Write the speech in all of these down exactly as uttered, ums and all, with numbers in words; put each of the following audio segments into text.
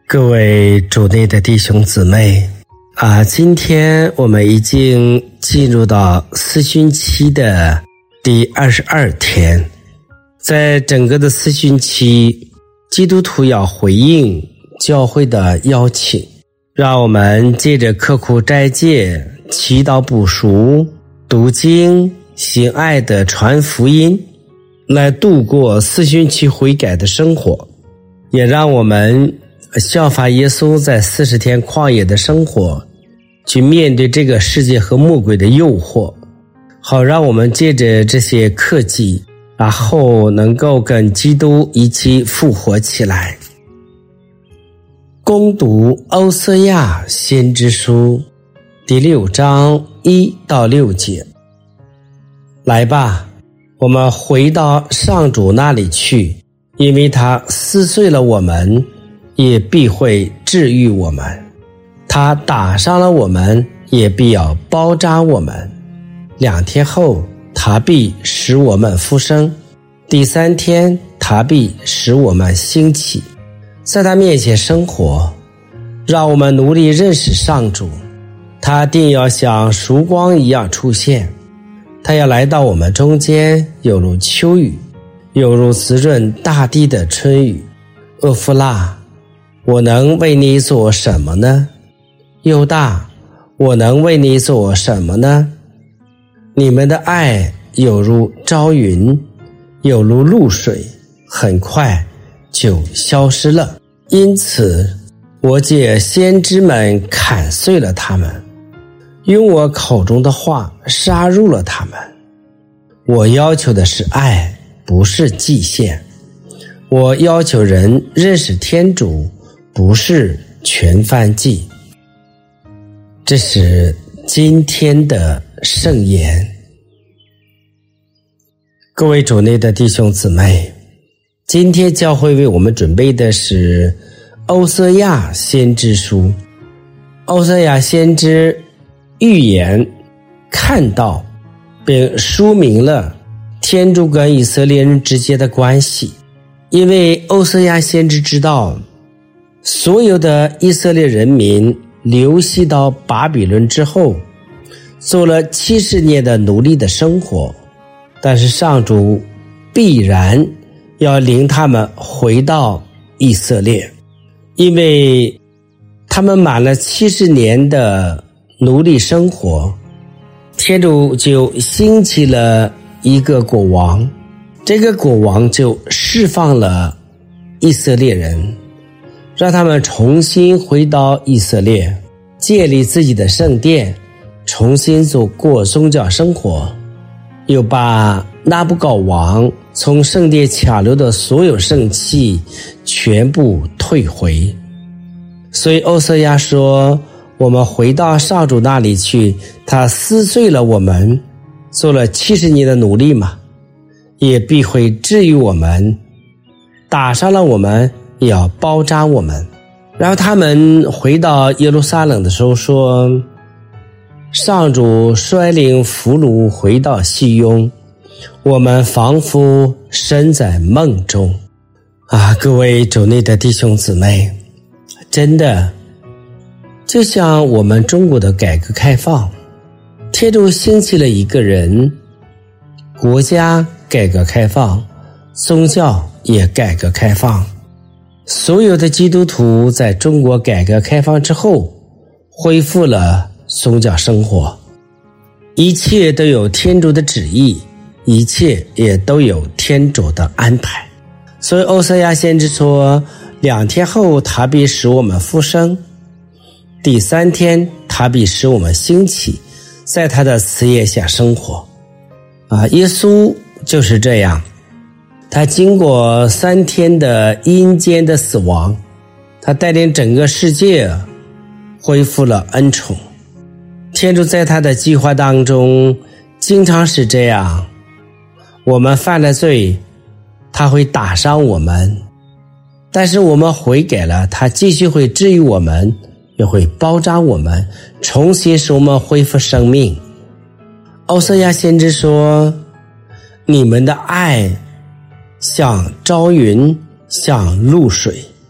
各位主内的弟兄姊妹啊，今天我们已经进入到四旬期的第二十二天。在整个的四旬期，基督徒要回应教会的邀请，让我们借着刻苦斋戒、祈祷补赎、读经、行爱的传福音，来度过四旬期悔改的生活，也让我们效法耶稣在四十天旷野的生活，去面对这个世界和魔鬼的诱惑，好让我们借着这些克己，然后能够跟基督一起复活起来。攻读欧瑟亚先知书第六章一到六节。来吧，我们回到上主那里去，因为他撕碎了我们，也必会治愈我们。他打伤了我们，也必要包扎我们。两天后，他必使我们复生。第三天，他必使我们兴起，在他面前生活。让我们努力认识上主，他定要像曙光一样出现。他要来到我们中间，有如秋雨，有如滋润大地的春雨。厄弗拉，我能为你做什么呢？犹大，我能为你做什么呢？你们的爱有如朝云，有如露水，很快就消失了。因此，我借先知们砍碎了他们，用我口中的话杀入了他们。我要求的是爱，不是祭献。我要求人认识天主，不是全燔祭。这是今天的圣言。各位主内的弟兄姊妹，今天教会为我们准备的是欧瑟亚先知书。欧瑟亚先知预言、看到并说明了天主跟以色列人之间的关系。因为欧瑟亚先知知道，所有的以色列人民流徙到巴比伦之后，做了七十年的奴隶的生活，但是上主必然要领他们回到以色列，因为他们满了七十年的奴隶生活，天主就兴起了一个国王，这个国王就释放了以色列人，让他们重新回到以色列，建立自己的圣殿，重新做过宗教生活，又把拿布高王从圣殿抢留的所有圣器全部退回。所以欧瑟亚说，我们回到上主那里去，他撕碎了我们，做了七十年的奴隶嘛，也必会治愈我们，打伤了我们，也要包扎我们。然后他们回到耶路撒冷的时候说，上主率领俘虏回到西雍，我们仿佛身在梦中。啊，各位主内的弟兄姊妹，真的就像我们中国的改革开放，天主兴起了一个人，国家改革开放，宗教也改革开放。所有的基督徒在中国改革开放之后，恢复了宗教生活，一切都有天主的旨意，一切也都有天主的安排。所以欧瑟亚先知说，两天后他必使我们复生，第三天他必使我们兴起，在他的慈业下生活。啊，耶稣就是这样，他经过三天的阴间的死亡，他带领整个世界恢复了恩宠。天主在他的计划当中经常是这样，我们犯了罪，他会打伤我们，但是我们悔改了，他继续会治愈我们，也会包扎我们，重新使我们恢复生命。欧瑟亚先知说，你们的爱像朝云，像露水，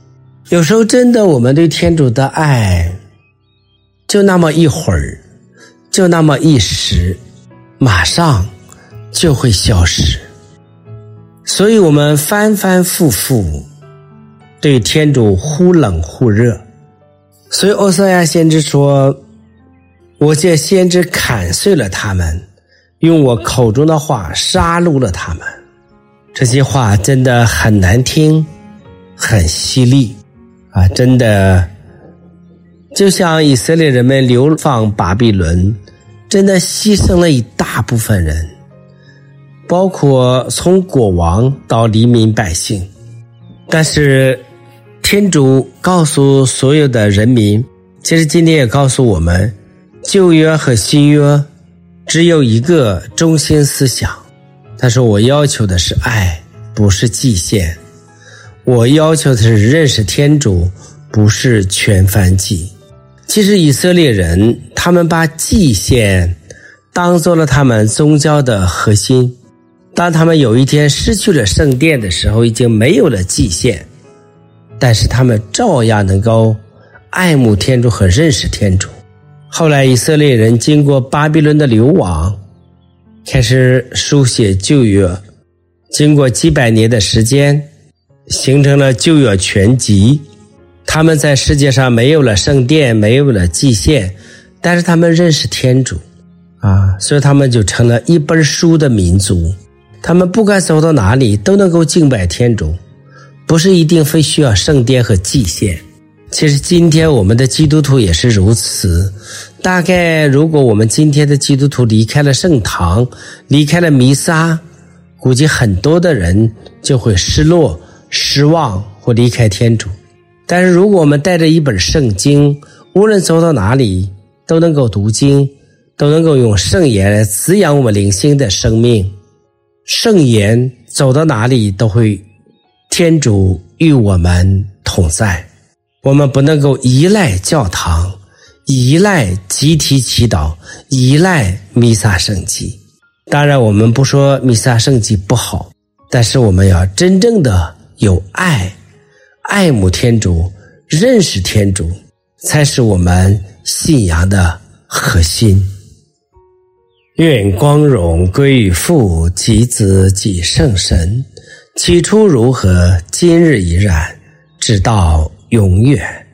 有时候真的我们对天主的爱就那么一会儿，就那么一时，马上就会消失。所以我们反反复复对天主忽冷忽热。所以欧瑟亚先知说，我借先知砍碎了他们，用我口中的话杀戮了他们。这些话真的很难听，很犀利啊！真的就像以色列人们流放巴比伦，真的牺牲了一大部分人，包括从国王到黎民百姓。但是天主告诉所有的人民，其实今天也告诉我们，旧约和新约只有一个中心思想。他说，我要求的是爱，不是祭献。我要求的是认识天主，不是全燔祭。其实以色列人他们把祭献当做了他们宗教的核心。当他们有一天失去了圣殿的时候，已经没有了祭献，但是他们照样能够爱慕天主和认识天主。后来以色列人经过巴比伦的流亡，开始书写旧约，经过几百年的时间，形成了旧约全集。他们在世界上没有了圣殿，没有了祭献，但是他们认识天主啊，所以他们就成了一本书的民族。他们不管走到哪里都能够敬拜天主，不是一定非需要圣殿和祭献。其实今天我们的基督徒也是如此。大概如果我们今天的基督徒离开了圣堂，离开了弥撒，估计很多的人就会失落、失望或离开天主。但是如果我们带着一本圣经，无论走到哪里都能够读经，都能够用圣言来滋养我们灵性的生命。圣言走到哪里都会天主与我们同在。我们不能够依赖教堂，依赖集体祈祷，依赖弥撒圣祭。当然我们不说弥撒圣祭不好，但是我们要真正的有爱，爱慕天主，认识天主，才是我们信仰的核心。愿光荣归于父及子及圣神，起初如何，今日已然，直到永远。